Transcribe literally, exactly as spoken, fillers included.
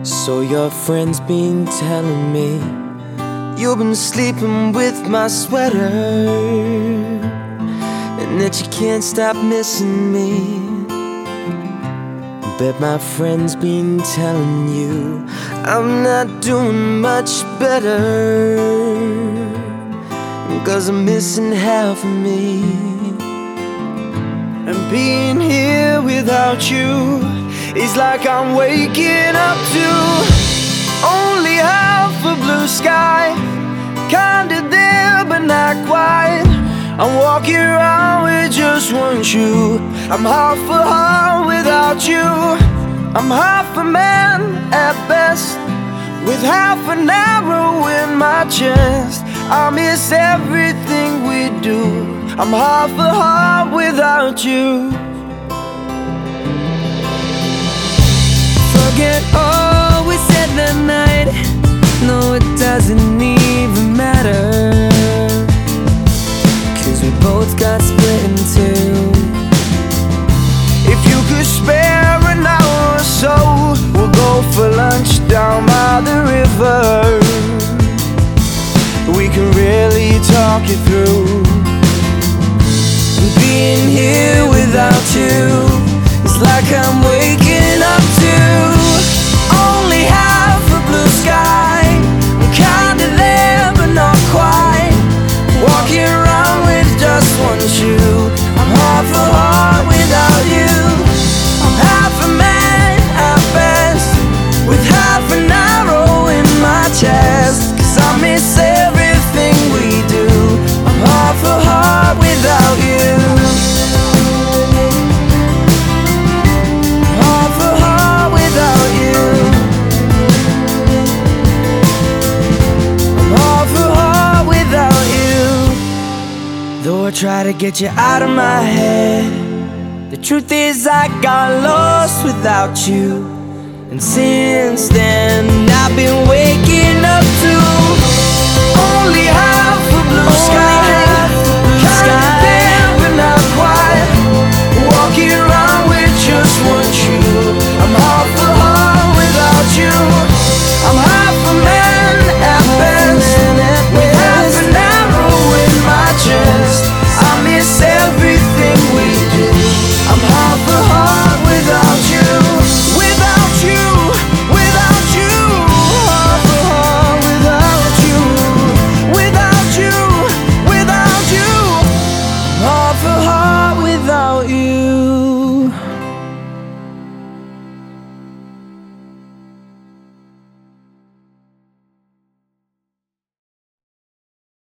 So your friend's been telling me you've been sleeping with my sweater, and that you can't stop missing me. Bet my friend's been telling you I'm not doing much better, 'cause I'm missing half of me. And being here without you is like I'm waking up to only half a blue sky, kinda there but not quite. I'm walking around with just one shoe. I'm half a heart without you. I'm half a man at best, with half an arrow in my chest. I miss everything we do. I'm half a heart without you. Forget all we said that night. No, it doesn't even matter, 'cause we both got split in two. If you could spare an hour or so, we'll go for lunch down by the river. We can really talk it through. Being here without you is like I'm waking up to only half a blue sky. I'm kinda there but not quite. Walking around with just one shoe. I'm half a heart without you. I'm half a man at best, with half an arrow in my chest. 'Cause I miss everything we do. I'm half a heart without you. Half a heart without you. I'm half a heart without you. Though I try to get you out of my head, the truth is I got lost without you. And since then I've been waking up to only how